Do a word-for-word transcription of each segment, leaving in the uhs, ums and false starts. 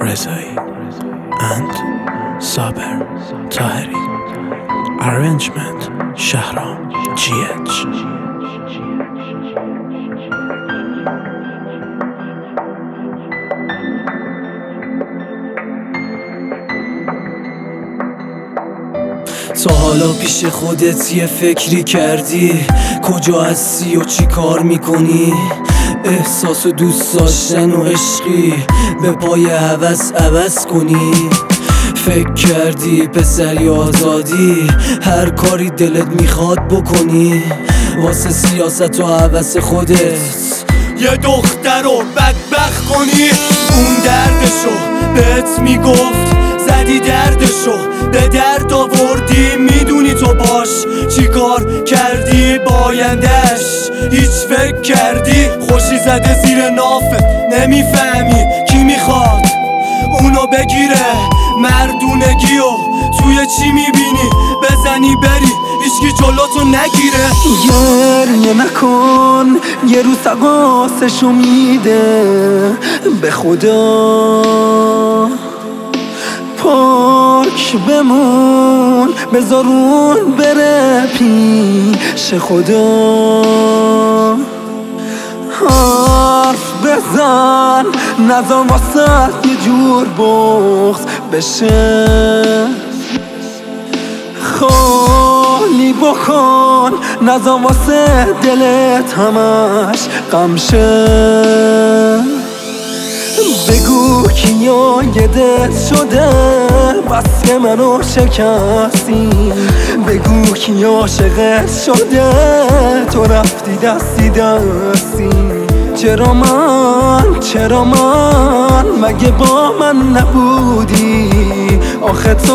Rezai and Saber Taheri. Arrangement Shahram G H. تا حالا پیش خودت یه فکری کردی کجا هستی و چی کار میکنی؟ احساس و دوست داشتن و عشقی به پای هوس عوض کنی؟ فکر کردی پسری آزادی هر کاری دلت میخواد بکنی واسه سیاست و هوس خودت یه دختر رو بدبخت کنی؟ اون دردشو بهت میگفت زدی دردشو به درد آوردی میدونی تو باش چی کار کردی بایندش هیچ فکر کردی خوشی زده زیر نافت نمیفهمی کی میخواد اونو بگیره مردونگیو توی چی میبینی بزنی بری هیچکی جلوتو نگیره گریه نکن یه روز تقاسشو میده به خدا پاک بمون بذارون بره پیش خدا حرف بزن نظر واسه یه جور بغض بشه خالی بکن نظر واسه دلت همش غم شه بگو کیا یدت شده بس که منو شکستی بگو کی عاشقت شده تو رفتی دستی دستی چرا من چرا من مگه با من نبودی آخه تو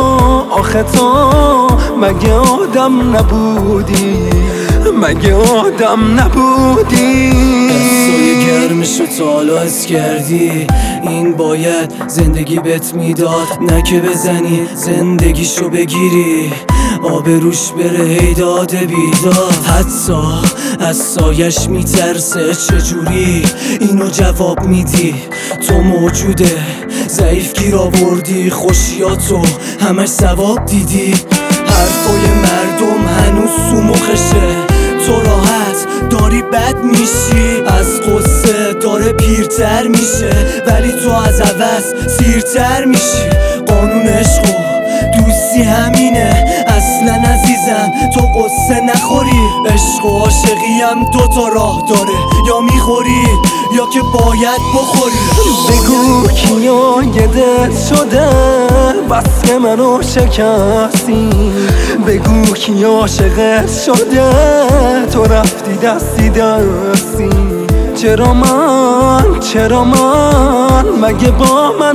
آخه تو مگه آدم نبودی مگه آدم نبودی دستای گرمشو تا حالا حس کردی این باید زندگی بهت میداد نه که بزنی زندگیشو بگیری آبروش بره هی داده بیداد حتی از سایش میترسه چجوری اینو جواب میدی تو موجوده ضعیف گیر آوردی خوشیاتو همش ثواب دیدی حرفای مردم هنوز تو مخشه تو راحت داری بد میشی از قصه داره پیرتر میشه ولی تو از عوض سیرتر میشی قانون عشق و دوستی همینه اصلا عزیزم تو قصه نخوری عشق و عاشقی هم دوتا راه داره یا میخوری یا که باید بخوری بگو کیا یدت شده بس که منو شکستی بگو کی عاشقت شده تو رفتی دستی دستی چرا من چرا من مگه با من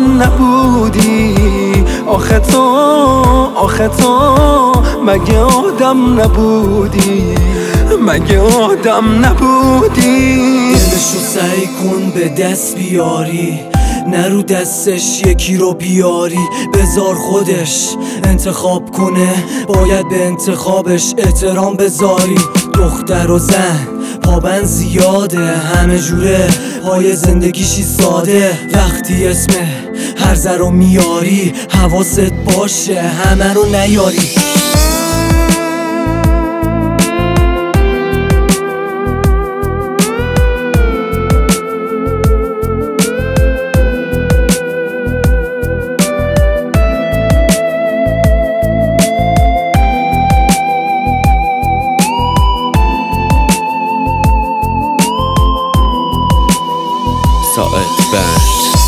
نبودی آخه تو آخه تو مگه آدم نبودی مگه آدم نبودی دلشو سعی کن به دست بیاری نرو دستش یکی رو بیاری بذار خودش انتخاب کنه باید به انتخابش احترام بذاری دختر و زن پابند زیاده همه جوره پای زندگیشی ساده وقتی اسم هر ذره رو میاری حواست باشه همه رو نیاری ساعت بند